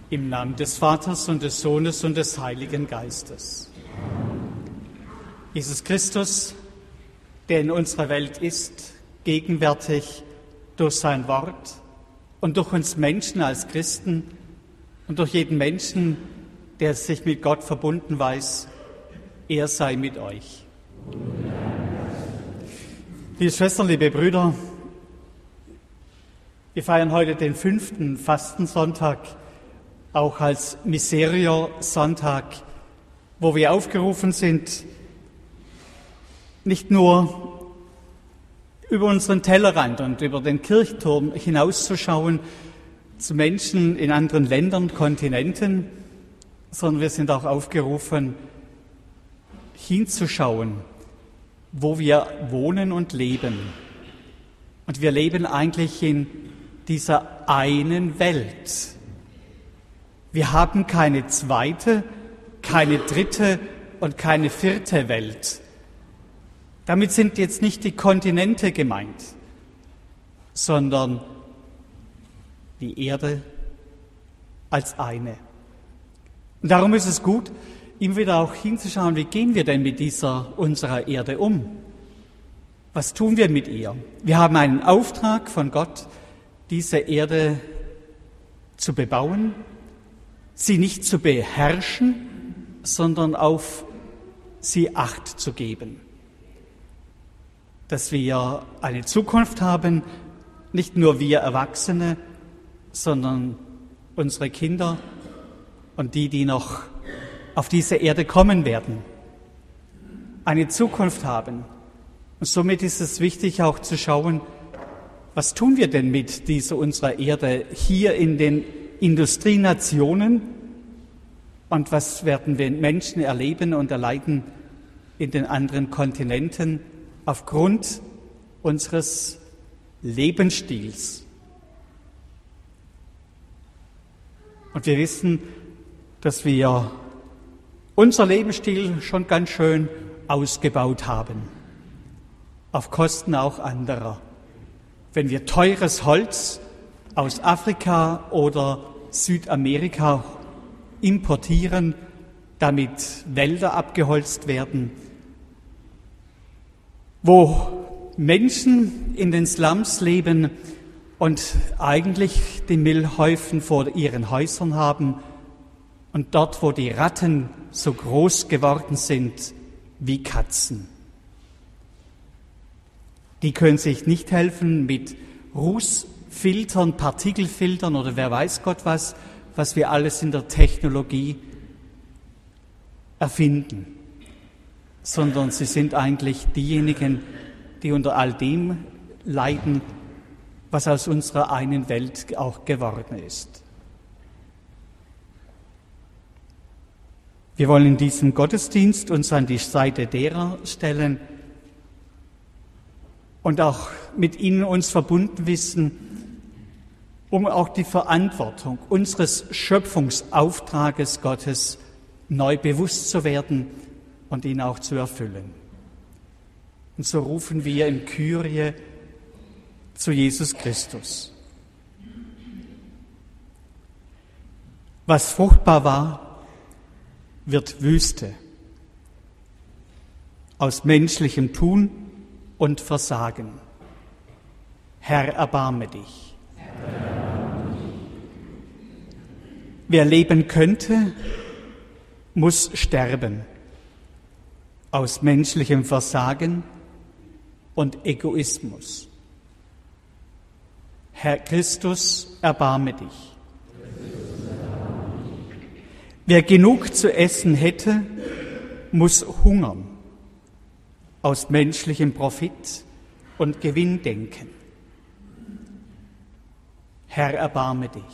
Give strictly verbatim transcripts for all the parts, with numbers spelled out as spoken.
Im Namen des Vaters und des Sohnes und des Heiligen Geistes. Jesus Christus, der in unserer Welt ist, gegenwärtig durch sein Wort und durch uns Menschen als Christen und durch jeden Menschen, der sich mit Gott verbunden weiß, er sei mit euch. Liebe Schwestern, liebe Brüder, wir feiern heute den fünften Fastensonntag, auch als Miserio-Sonntag, wo wir aufgerufen sind, nicht nur über unseren Tellerrand und über den Kirchturm hinauszuschauen zu Menschen in anderen Ländern, Kontinenten, sondern wir sind auch aufgerufen, hinzuschauen, wo wir wohnen und leben. Und wir leben eigentlich in dieser einen Welt. Wir haben keine zweite, keine dritte und keine vierte Welt. Damit sind jetzt nicht die Kontinente gemeint, sondern die Erde als eine. Und darum ist es gut, immer wieder auch hinzuschauen, wie gehen wir denn mit dieser, unserer Erde um? Was tun wir mit ihr? Wir haben einen Auftrag von Gott, diese Erde zu bebauen, sie nicht zu beherrschen, sondern auf sie Acht zu geben. Dass wir eine Zukunft haben, nicht nur wir Erwachsene, sondern unsere Kinder und die, die noch auf diese Erde kommen werden, eine Zukunft haben. Und somit ist es wichtig, auch zu schauen, was tun wir denn mit dieser unserer Erde hier in den Industrienationen und was werden wir Menschen erleben und erleiden in den anderen Kontinenten aufgrund unseres Lebensstils. Und wir wissen, dass wir unser Lebensstil schon ganz schön ausgebaut haben, auf Kosten auch anderer. Wenn wir teures Holz aus Afrika oder Südamerika importieren, damit Wälder abgeholzt werden, wo Menschen in den Slums leben und eigentlich die Müllhäufen vor ihren Häusern haben und dort, wo die Ratten so groß geworden sind wie Katzen. Die können sich nicht helfen mit Rußfiltern, Partikelfiltern oder wer weiß Gott was, was wir alles in der Technologie erfinden, sondern sie sind eigentlich diejenigen, die unter all dem leiden, was aus unserer einen Welt auch geworden ist. Wir wollen in diesem Gottesdienst uns an die Seite derer stellen und auch mit ihnen uns verbunden wissen, um auch die Verantwortung unseres Schöpfungsauftrages Gottes neu bewusst zu werden und ihn auch zu erfüllen. Und so rufen wir im Kyrie zu Jesus Christus. Was fruchtbar war, wird Wüste aus menschlichem Tun und Versagen. Herr, erbarme dich. Wer leben könnte, muss sterben aus menschlichem Versagen und Egoismus. Herr Christus, erbarme dich. Wer genug zu essen hätte, muss hungern aus menschlichem Profit und Gewinndenken. Herr, erbarme dich.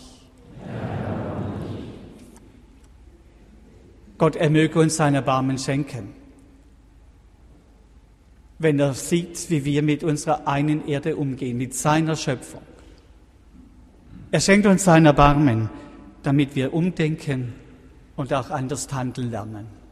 Gott, er möge uns sein Erbarmen schenken, wenn er sieht, wie wir mit unserer einen Erde umgehen, mit seiner Schöpfung. Er schenkt uns sein Erbarmen, damit wir umdenken und auch anders handeln lernen.